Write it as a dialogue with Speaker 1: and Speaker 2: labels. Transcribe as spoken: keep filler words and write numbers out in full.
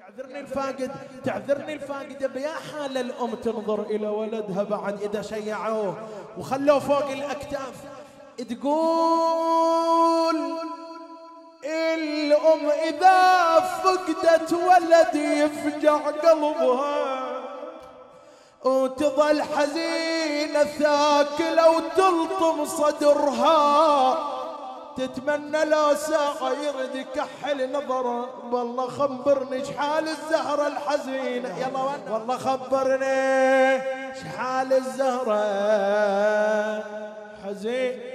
Speaker 1: تعذرني الفاقد تعذرني الفاقد بيا حال الأم تنظر إلى ولدها بعد إذا شيعوه وخلوه فوق الأكتاف. تقول الأم إذا فقدت ولد يفجع قلبها وتظل حزينة ثاكلة وتلطم صدرها، تتمنى لو ساعة يرد يكحل نظره. والله خبرني شحال الزهرة الحزينة، يلا والله خبرني شحال الزهرة حزين.